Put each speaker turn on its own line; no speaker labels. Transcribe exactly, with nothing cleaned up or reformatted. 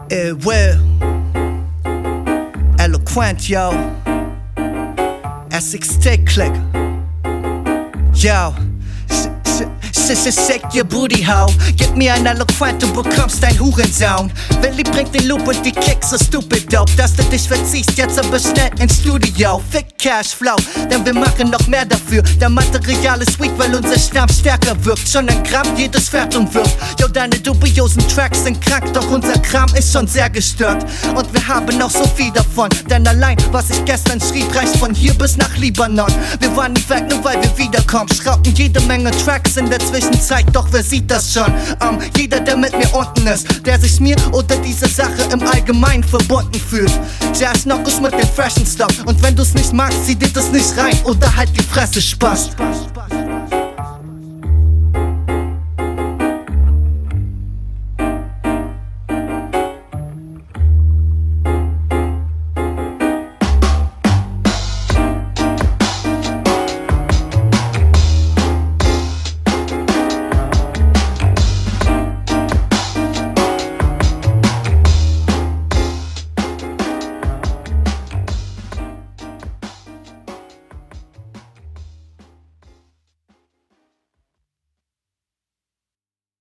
It will. Eloquent, yo. Essex Click. Yo. Shake your booty, ho. Gib mir ein Eloquent, du bekommst ein Hurensound. Willi bringt den Loop und die Kicks so stupid dope, dass du dich verziehst, jetzt aber schnell ins Studio. Fick Cashflow, denn wir machen noch mehr dafür. Der Material ist weak, weil unser Stamm stärker wirkt. Schon ein Gramm jedes Pferd umwirft. Yo, deine dubiosen Tracks sind krank, doch unser Kram ist schon sehr gestört. Und wir haben noch so viel davon, denn allein, was ich gestern schrieb, reicht von hier bis nach Libanon. Wir waren nicht weg, nur weil wir wiederkommen. Schraubten jede Menge Tracks in der Zwischenzeit, doch wer sieht das schon? Um, jeder, der mit mir unten ist, der sich mir oder dieser Sache im Allgemeinen verbunden fühlt. Jazz Knuckles mit dem freshen Stuff. Und wenn du's nicht magst, zieh dir das nicht rein oder halt die Fresse, Spaß.